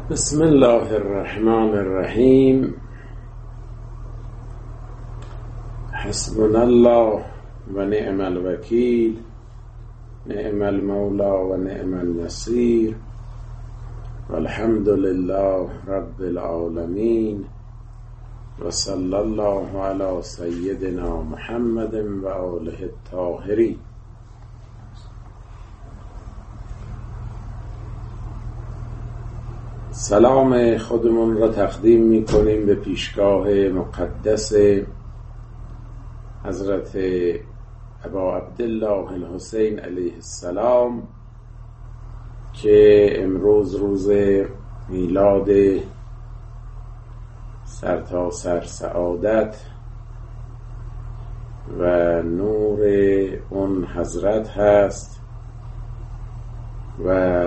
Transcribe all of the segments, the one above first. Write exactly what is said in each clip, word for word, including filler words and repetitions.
بسم الله الرحمن الرحیم. حسبنا الله و نعم الوکیل، نعم المولا و نعم النصیر، والحمد لله رب العالمین، و صلی الله علی سیدنا محمد و آله الطاهرین. سلام خودمون را تقدیم می کنیم به پیشگاه مقدس حضرت ابا عبدالله الحسین علیه السلام که امروز روز میلاد سرتاسر سعادت و نور اون حضرت هست و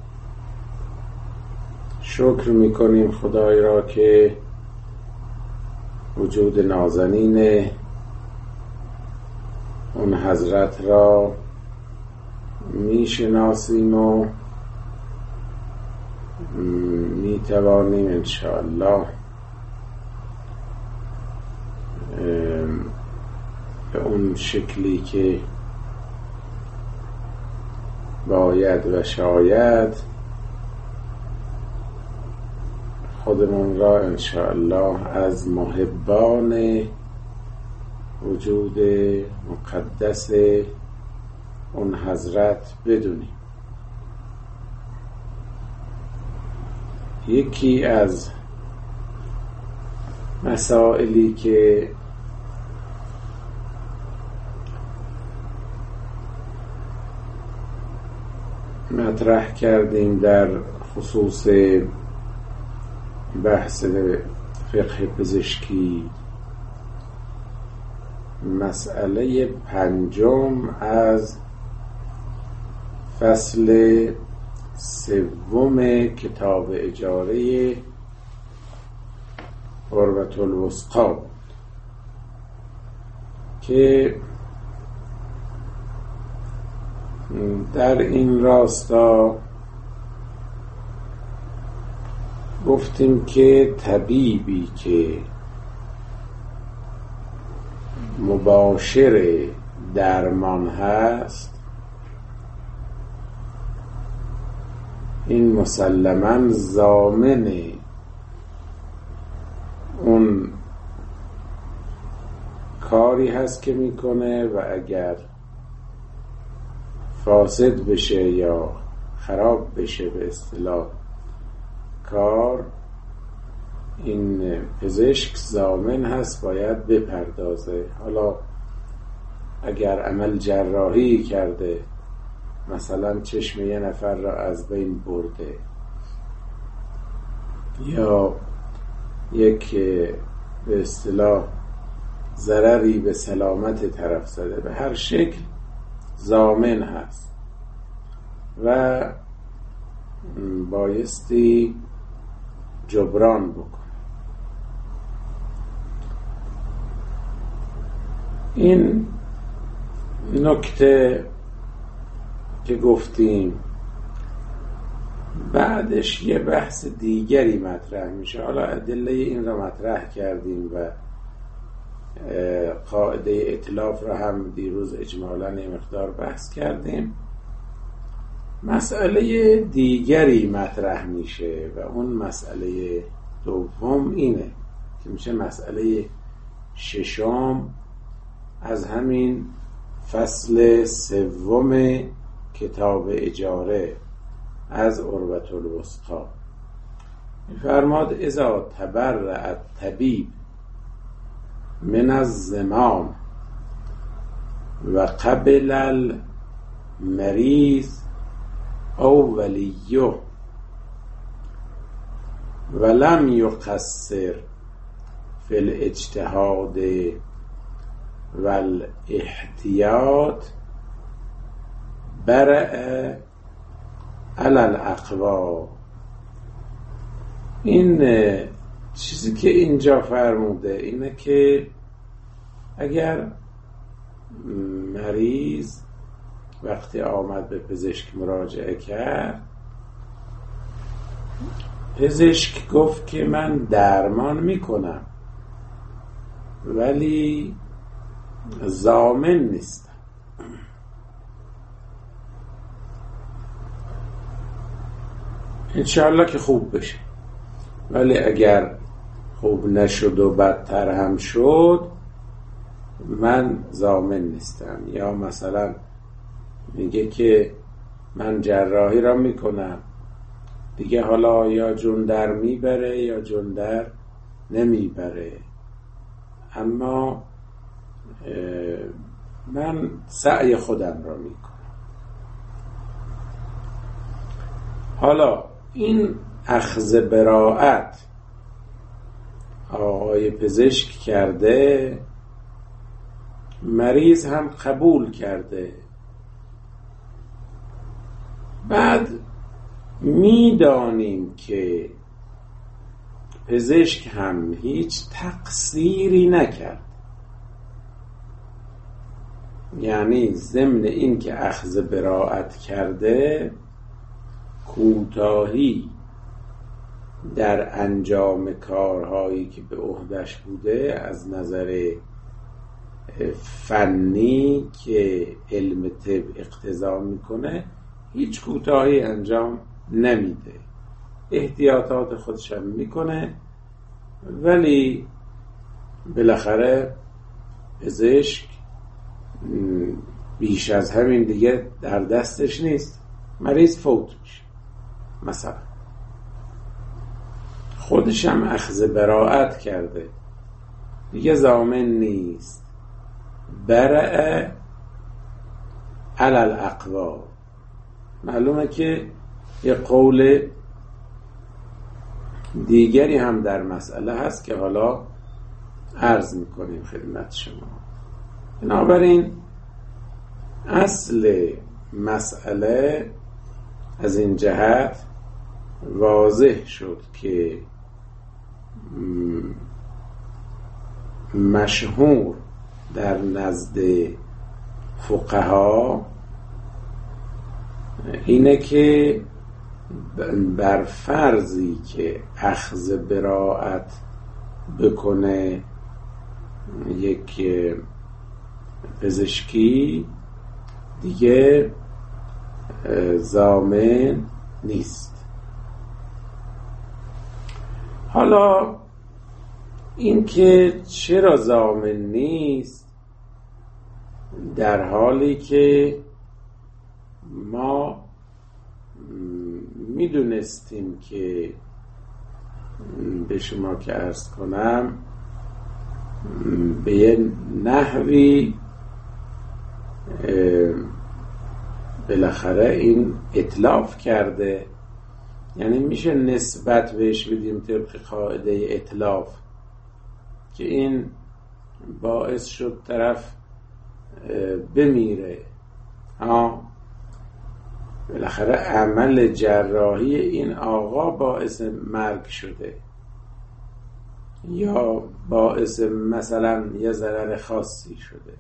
شکر میکنیم خدای را که وجود نازنین اون حضرت را میشناسیم و میتوانیم انشاءالله به اون شکلی که باید و شاید خودمون را انشاءالله از محبان وجود مقدس اون حضرت بدونیم. یکی از مسائلی که مطرح کردیم در خصوص بحث فقه پزشکی، مسئله پنجم از فصل سوم کتاب اجاره عروة الوثقی بود که در این راستا گفتیم که طبیبی که مباشر درمان هست این مسلماً ضامن اون کاری هست که میکنه و اگر فاسد بشه یا خراب بشه به اصطلاح کار، این پزشک ضامن هست باید بپردازه. حالا اگر عمل جراحی کرده، مثلا چشم یه نفر را از بین برده یا یک به اصطلاح ضرری به سلامت طرف زده، به هر شکل ضامن هست و بایستی جبران بکن. این نکته که گفتیم بعدش یه بحث دیگری مطرح میشه. حالا ادله این را مطرح کردیم و قاعده ائتلاف را هم دیروز اجمالاً یه مقدار بحث کردیم. مسئله دیگری مطرح میشه و اون مسئله دوم اینه که میشه مسئله ششم از همین فصل سوم کتاب اجاره از عروة الوثقی. فرماد اذا تبرأ الطبیب من الزمام و قبل المریض او ولیه ولم یقصر فی الاجتهاد والاحتیاط برأ علی الاقوا. این چیزی که اینجا فرموده اینه که اگر مریض وقتی آمد به پزشک مراجعه کرد پزشک گفت که من درمان میکنم ولی ضامن نیستم. انشاءالله که خوب بشه، ولی اگر خوب نشد و بدتر هم شد من ضامن نیستم. یا مثلا میگه که من جراحی را میکنم دیگه، حالا یا جندر میبره یا جندر نمیبره، اما من سعی خودم را میکنم. حالا این اخذ براءت آقای پزشک کرده، مریض هم قبول کرده، بعد میدانیم که پزشک هم هیچ تقصیری نکرد، یعنی ضمن این که اخذ براءت کرده کوتاهی در انجام کارهایی که به عهده‌اش بوده از نظر فنی که علم طب اقتضا میکنه هیچ کوتاهی انجام نمیده، احتیاطات خودش هم میکنه، ولی بالاخره پزشک بیش از همین دیگه در دستش نیست، مریض فوت میشه مثلا، خودش هم اخذ براءت کرده دیگه ضامن نیست. برع علی الاقوا، معلومه که یه قول دیگری هم در مسئله هست که حالا عرض میکنیم خدمت شما. بنابراین اصل مسئله از این جهت واضح شد که مشهور در نزد فقها اینه که بر فرضی که اخذ براءت بکنه یک پزشکی دیگه ضامن نیست. حالا این که چرا ضامن نیست، در حالی که ما میدونستیم که به شما که عرض کنم به یه نحوی بالاخره این اتلاف کرده، یعنی میشه نسبت بهش بدیم طبق قاعده اتلاف که این باعث شد طرف بمیره. ها بالاخره عمل جراحی این آقا باعث مرگ شده یا باعث مثلا یه ضرر خاصی شده.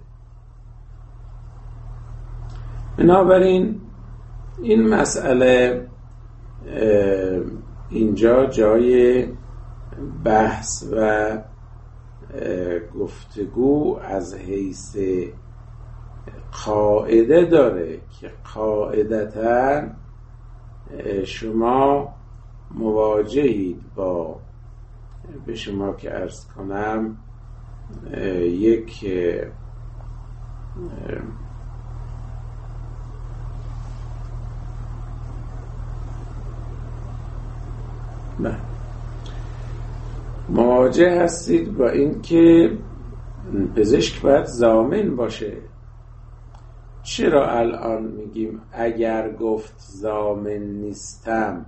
بنابراین این مسئله اینجا جای بحث و گفتگو از حیث قاعده داره که قاعدتاً شما مواجهید با، به شما که عرض کنم، یک نه مواجه هستید با این که پزشک باید ضامن باشه. چرا الان میگیم اگر گفت ضامن نیستم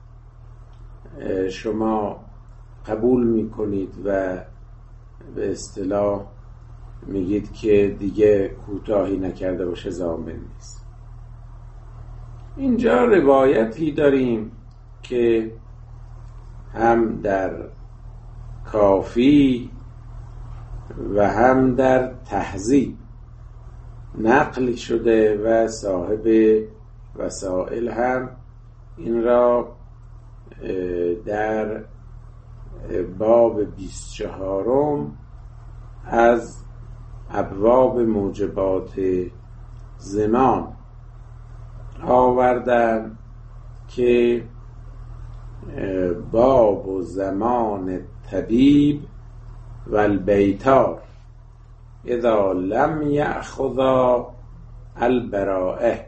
شما قبول میکنید و به اصطلاح میگید که دیگه کوتاهی نکرده باشه ضامن نیست؟ اینجا روایتی داریم که هم در کافی و هم در تهذیب نقل شده و صاحب وسائل هم این را در باب بیست چهارم از ابواب موجبات زمان آوردن که باب و زمان طبیب و البیتار اذا لم یأخذا البراءه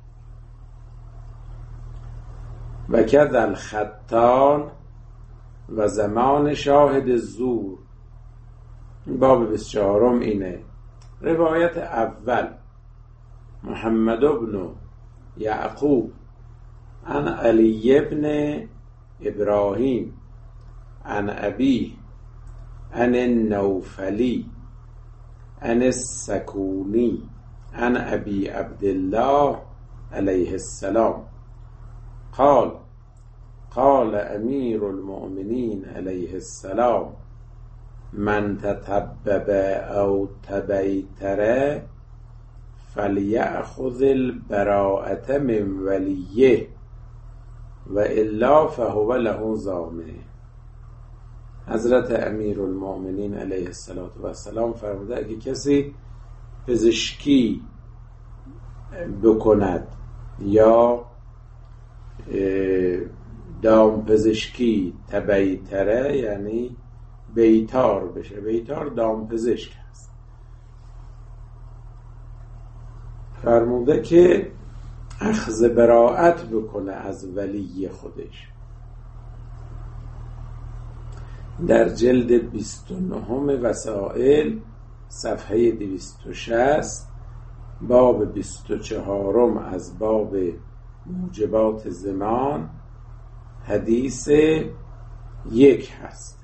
و کذا الختان و زمان شاهد الزور. باب بیست و چهارم اینه. روایت اول محمد بن یعقوب عن علی بن ابراهیم عن ابی عن النوفلی عن السکونی عن ابی عبدالله علیه السلام قال قال امیر المؤمنین علیه السلام من تطبب او تبیتر فلیأخذ البراءة من ولیه و الا فهو له ضامن. حضرت امیر المؤمنین علیه السلام فرموده اگه کسی پزشکی بکند یا دام پزشکی تبیتره یعنی بیتار بشه، بیتار دام پزشک هست، فرموده که اخذ براءت بکنه از ولی خودش. در جلد بیست و نه وسائل صفحه دویست و شصت باب بیست و چهارم از باب موجبات زمان حدیث یک هست.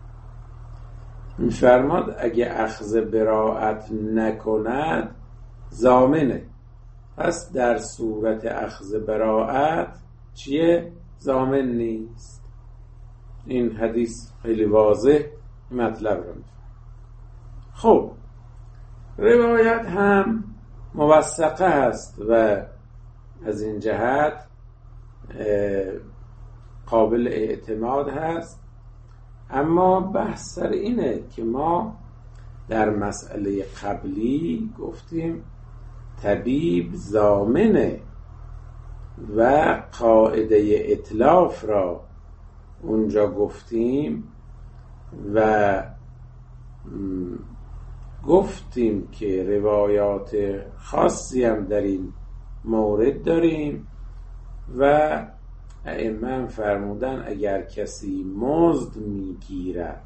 می‌فرماد اگه اخذ براءت نکند ضامنه. پس در صورت اخذ براءت چیه؟ ضامن نیست. این حدیث خیلی واضح مطلب رو می‌فهمه. خب روایت هم موثقه هست و از این جهت قابل اعتماد هست، اما بحث سر اینه که ما در مسئله قبلی گفتیم طبیب ضامنه و قاعده اتلاف را اونجا گفتیم و گفتیم که روایات خاصی هم در این مورد داریم و ائمه فرمودن اگر کسی مزد میگیرد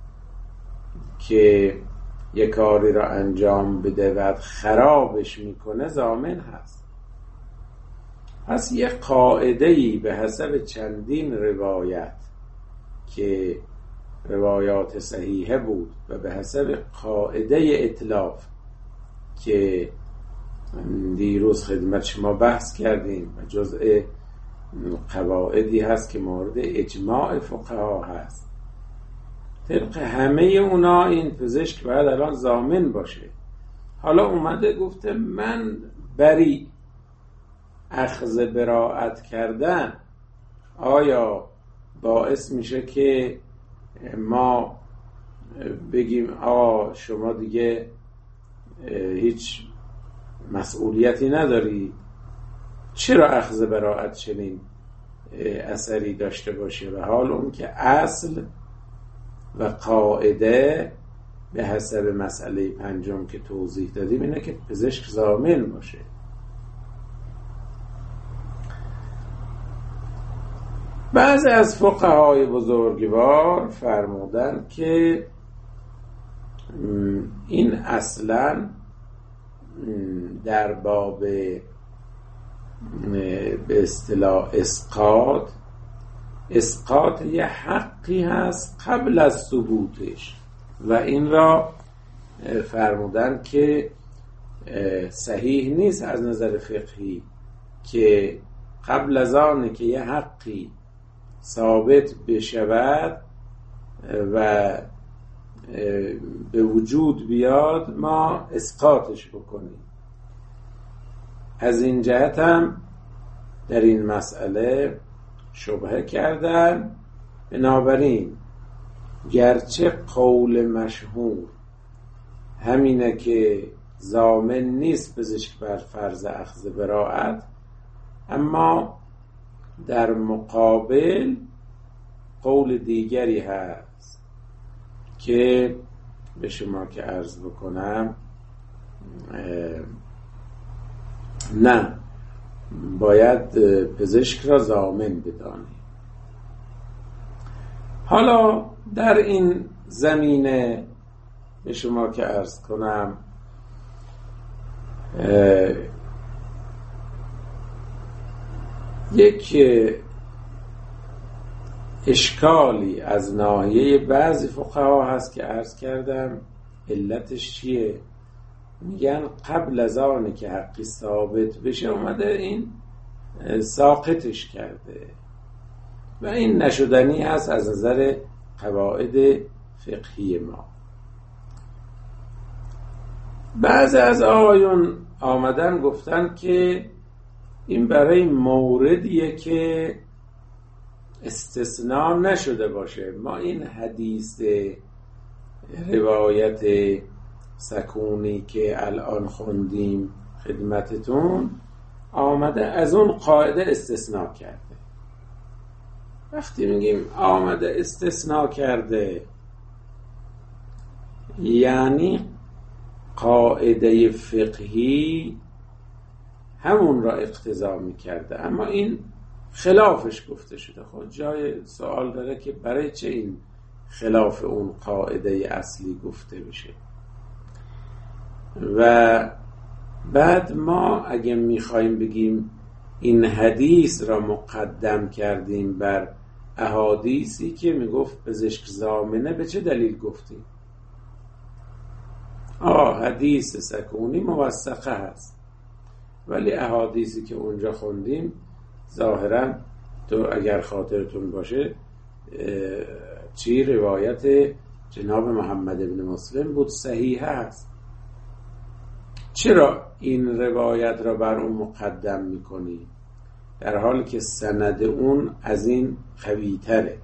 که یک کاری را انجام بده و خرابش میکنه ضامن هست. پس یک قاعده‌ای به حسب چندین روایت که روایات صحیحه بود و به حسب قاعده اتلاف که دیروز خدمت شما بحث کردیم و جزء قواعدی هست که مورد اجماع فقها هست، طبق همه اونا این پزشک باید الان ضامن باشه. حالا اومده گفته من بری اخذ براءت کردن آیا باعث میشه که ما بگیم آقا شما دیگه هیچ مسئولیتی نداری؟ چرا اخذ براءت چنین اثری داشته باشه؟ و حال اون که اصل و قاعده به حسب مسئله پنجم که توضیح دادیم اینه که پزشک ضامن باشه. بعضی از فقهای بزرگوار فرمودن که این اصلا در باب به اصطلاح اسقاط اسقاط یه حقی هست قبل از ثبوتش و این را فرمودن که صحیح نیست از نظر فقهی که قبل از آن که یه حقی ثابت بشود و به وجود بیاد ما اسقاطش بکنیم. از این جهت هم در این مسئله شبهه کردن. بنابراین گرچه قول مشهور همینه که ضامن نیست پزشک بر فرض اخذ براءت، اما در مقابل قول دیگری هست که به شما که عرض بکنم نه، باید پزشک را ضامن بدانی. حالا در این زمینه به شما که عرض کنم یک اشکالی از ناحیه بعضی فقها هست که عرض کردم. علتش چیه؟ میگن قبل از آنه که حقی ثابت بشه اومده این ساقطش کرده و این نشدنی هست از نظر قواعد فقهی ما. بعضی از آقایون آمدن گفتن که این برای موردیه که استثناء نشده باشه. ما این حدیث روایت سکونی که الان خوندیم خدمتتون آمده از اون قاعده استثناء کرده. وقتی میگیم آمده استثناء کرده یعنی قاعده فقهی همون را اقتضا میکرده، اما این خلافش گفته شده. خب جای سوال داره که برای چه این خلاف اون قاعده اصلی گفته بشه. و بعد ما اگه میخوایم بگیم این حدیث را مقدم کردیم بر احادیثی که میگفت پزشک ضامنه، به چه دلیل گفتیم؟ آه حدیث سکونی موثقه هست، ولی احادیثی که اونجا خوندیم ظاهرا تو اگر خاطرتون باشه چی روایت جناب محمد ابن مسلم بود، صحیح هست. چرا این روایت را بر اون مقدم میکنی در حالی که سند اون از این قوی تره؟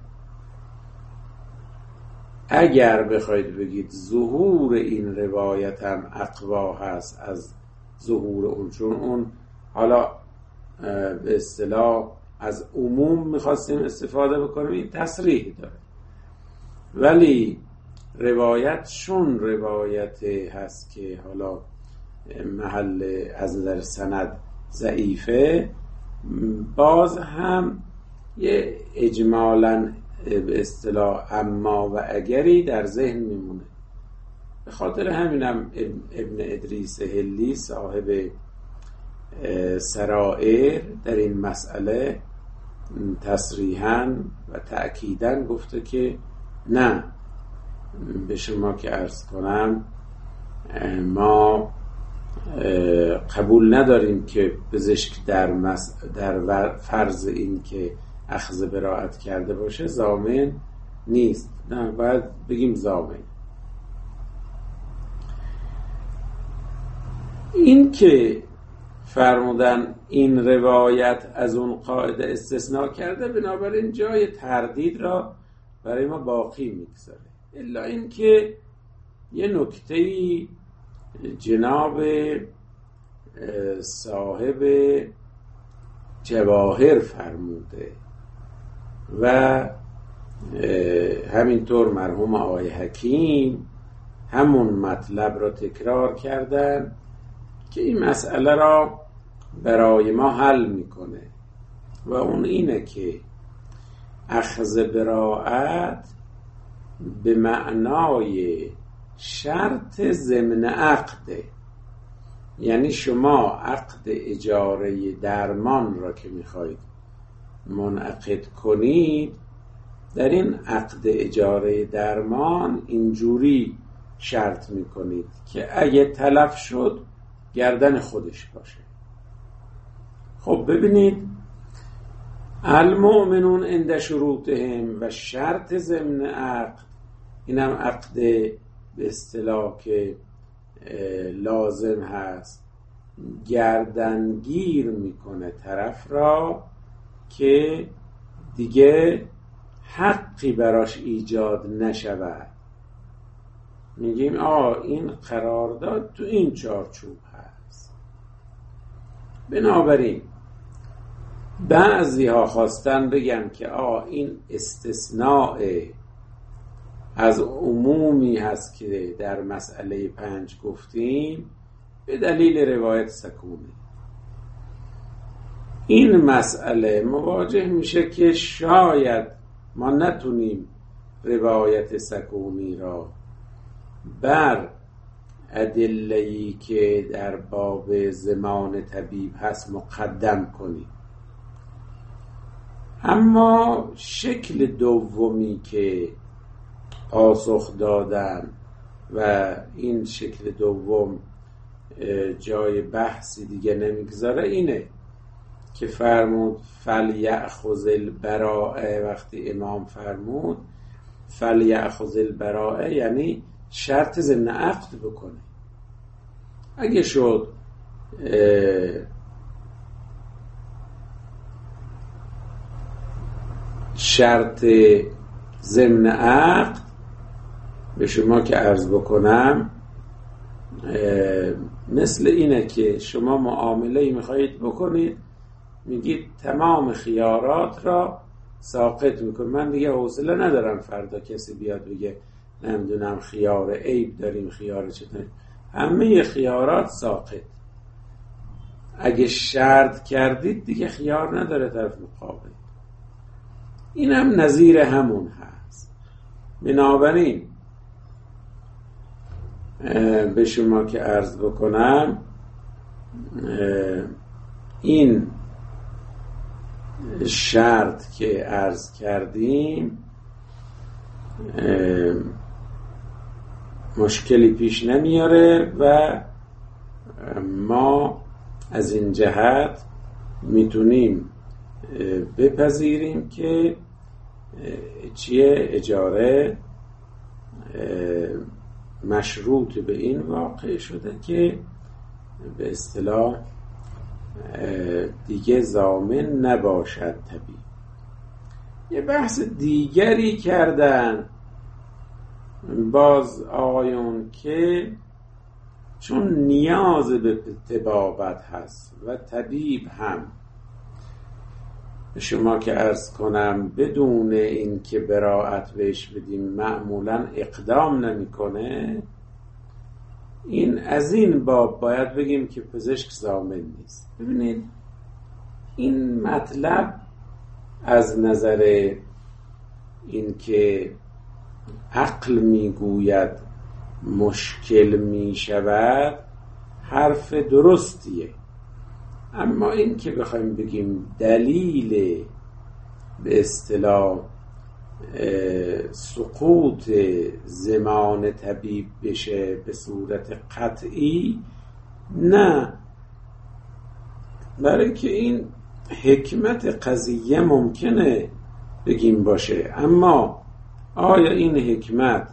اگر بخواید بگید ظهور این روایت هم اقوا هست از ظهور اون، چون اون حالا به اصطلاح از عموم میخواستیم استفاده بکنیم، این تصریح داره، ولی روایت چون روایت هست که حالا محل از نظر سند ضعیفه، باز هم یه اجمالاً به اصطلاح اما و اگری در ذهن میمونه. به خاطر همینم ابن ادریس هلی صاحب سرائر در این مسئله تصریحاً و تأکیداً گفته که نه، به شما که عرض کنم ما قبول نداریم که پزشک در, مس... در فرض این که اخذ براءت کرده باشه ضامن نیست، نه باید بگیم ضامن. این که فرمودن این روایت از اون قاعده استثناء کرده، بنابراین جای تردید را برای ما باقی میگذاره. الا این که یه نکته‌ای جناب صاحب جواهر فرموده و همینطور مرحوم آقای حکیم همون مطلب را تکرار کردن که این مسئله را برای ما حل میکنه و اون اینه که اخذ براءت به معنای شرط ضمن عقده، یعنی شما عقد اجاره درمان را که میخواید منعقد کنید، در این عقد اجاره درمان اینجوری شرط میکنید که اگه تلف شد گردن خودش باشه. خب ببینید، المؤمنون عند شروطهم و شرط ضمن عقد، اینم عقد به اصطلاح که لازم هست، گردنگیر میکنه طرف را که دیگه حقی براش ایجاد نشود. میگیم آه این قرارداد تو این چارچوب هست. بنابراین بعضی ها خواستن بگن که آه این استثناء از عمومی هست که در مسئله پنج گفتیم به دلیل روایت سکونه. این مسئله مواجه میشه که شاید ما نتونیم روایت سکونی را بر ادله‌ای که در باب زمان طبیب هست مقدم کنیم، اما شکل دومی که پاسخ دادن و این شکل دوم جای بحثی دیگه نمیگذاره اینه که فرمود فلیأخذ البراءه. وقتی امام فرمود فلیأخذ البراءه یعنی شرط ضمن عقد بکنه. اگه شد شرط ضمن عقد، به شما که عرض بکنم مثل اینه که شما معامله‌ای میخواهید بکنید، میگید تمام خیارات را ساقط میکنم، من دیگه حوصله ندارم فردا کسی بیاد بگه نمیدونم خیار عیب داریم خیار چطور، همه خیارات ساقط. اگه شرط کردید دیگه خیار نداره طرف مقابل. این هم نظیر همون هست. بنابراین به شما که عرض بکنم این شرط که عرض کردیم مشکلی پیش نمیاره و ما از این جهت میتونیم بپذیریم که چیه اجاره مشروط به این واقع شده که به اصطلاح دیگه ضامن نباشد طبیب. یه بحث دیگری کردن باز آقایون که چون نیاز به طبابت هست و طبیب هم به شما که عرض کنم بدون این که براءت بهش بدیم معمولا اقدام نمیکنه، این از این باب باید بگیم که پزشک ضامن نیست. ببینید این مطلب از نظر این که عقل میگوید مشکل میشود حرف درستیه، اما این که بخوایم بگیم دلیل به اصطلاح سقوط زمان طبیب بشه به صورت قطعی، نه، برای که این حکمت قضیه ممکنه بگیم باشه، اما آیا این حکمت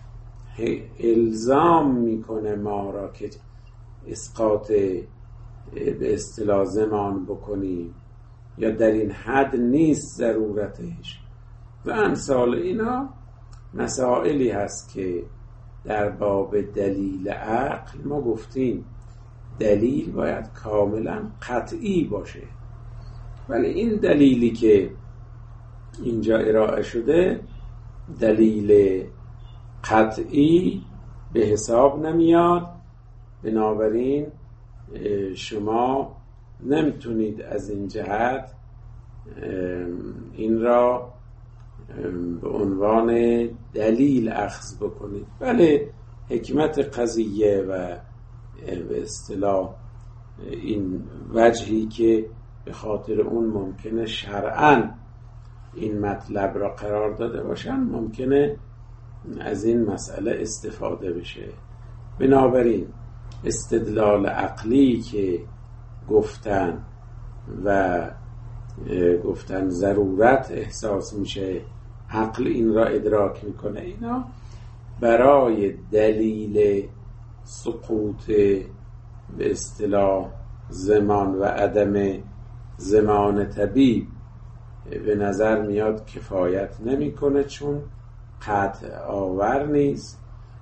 الزام میکنه ما را که اسقاط به اصطلاح زمان بکنیم یا در این حد نیست ضرورتش و امثال اینا؟ مسائلی هست که در باب دلیل عقل ما گفتیم دلیل باید کاملا قطعی باشه، ولی این دلیلی که اینجا ارائه شده دلیل قطعی به حساب نمیاد. بنابراین شما نمیتونید از این جهت این را به عنوان دلیل اخذ بکنید. بله حکمت قضیه و به اصطلاح این وجهی که به خاطر اون ممکنه شرعاً این مطلب را قرار داده باشن ممکنه از این مسئله استفاده بشه. بنابراین استدلال عقلی که گفتن و گفتن ضرورت احساس میشه عقل این را ادراک میکنه، اینا برای دلیل سقوط به اصطلاح زمان و عدم زمان طبیب به نظر میاد کفایت نمیکنه چون قطع آور نیست.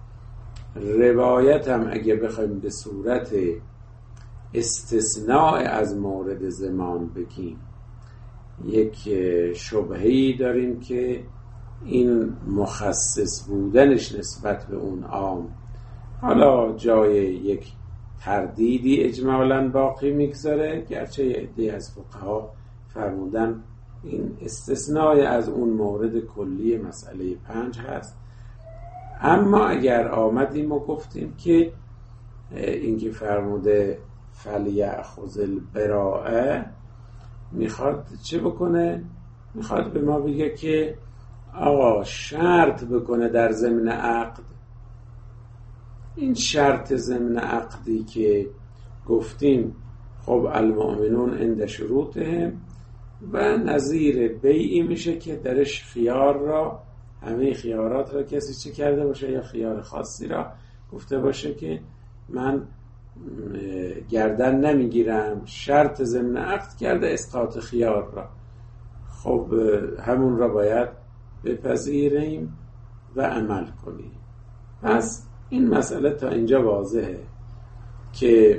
روایت هم اگه بخوایم به صورت استثناء از مورد زمان بگیم، یک شبهه‌ای داریم که این مخصص بودنش نسبت به اون عام حالا جای یک تردیدی اجمالاً باقی میگذاره، گرچه عده‌ای از فقها فرمودن این استثناء از اون مورد کلی مسئله پنج هست. اما اگر آمدیم و گفتیم که این که فرموده فلیأخذ البراءه میخواد چه بکنه؟ میخواد به ما بگه که آقا شرط بکنه در ضمن عقد. این شرط ضمن عقدی که گفتیم خب المؤمنون عند شروطهم و نظیر بیعی میشه که درش خیار را، همه خیارات را کسی چه کرده باشه یا خیار خاصی را گفته باشه که من گردن نمیگیرم، شرط ضمن عقد کرده اسقاط خیار را، خب همون را باید بپذیریم و عمل کنیم. پس این مسئله تا اینجا واضحه که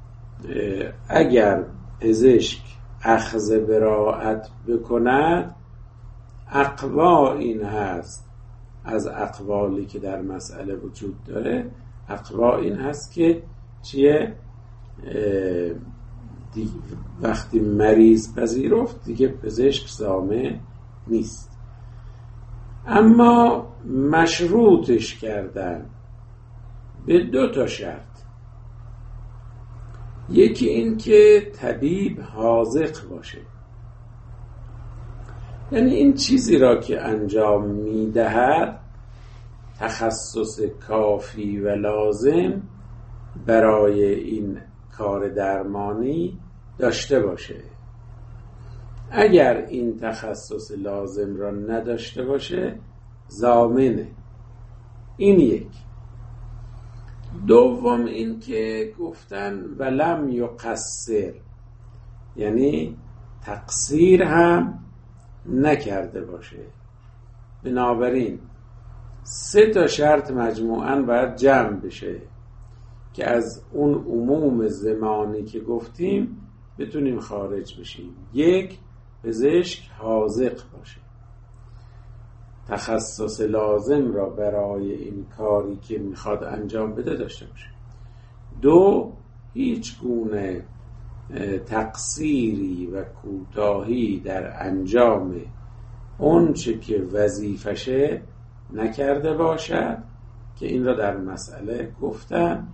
اگر پزشک اخذ براءت بکند، اقوا این هست از اقوالی که در مسئله وجود داره، اقوا این هست که چیه؟ وقتی مریض پذیرفت دیگه پزشک ضامن نیست. اما مشروطش کردن به دو تا شرط. یکی این که طبیب حاذق باشه، یعنی این چیزی را که انجام میدهد تخصص کافی و لازم برای این کار درمانی داشته باشه. اگر این تخصص لازم را نداشته باشه ضامنه. این یک. دوم این که گفتن ولم یقصر، یعنی تقصیر هم نکرده باشه. بنابراین سه تا شرط مجموعاً باید جمع بشه که از اون عموم زمانی که گفتیم بتونیم خارج بشیم. یک، پزشک حاذق باشه، تخصص لازم را برای این کاری که میخواد انجام بده داشته باشه. دو، هیچ گونه تقصیری و کوتاهی در انجام اون چه که وظیفشه نکرده باشد که این را در مسئله گفتن.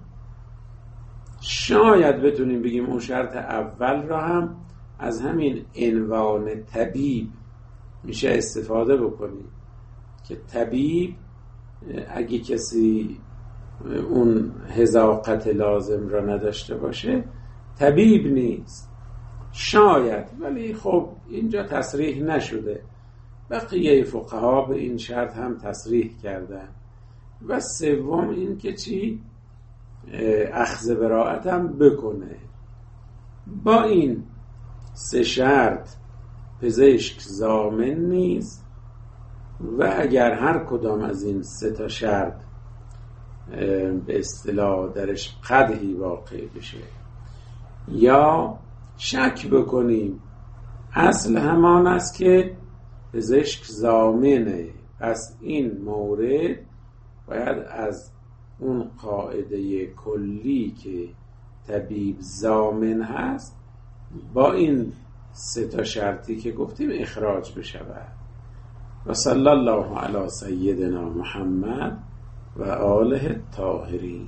شاید بتونیم بگیم اون شرط اول را هم از همین عنوان طبیب میشه استفاده بکنیم که طبیب اگه کسی اون حذاقت لازم را نداشته باشه طبیب نیست. شاید، ولی خب اینجا تصریح نشده. بقیه فقها به این شرط هم تصریح کردن. و سوم این که چی؟ اخذ براءت هم بکنه. با این سه شرط پزشک ضامن نیست و اگر هر کدام از این سه تا شرط به اصطلاح درش قدحی واقع بشه یا شک بکنیم، اصل همان است که پزشک ضامنه. پس این مورد باید از اون قاعده کلی که طبیب ضامن هست با این سه تا شرطی که گفتیم اخراج بشود. و صلی الله علی سیدنا محمد و آله الطاهرین.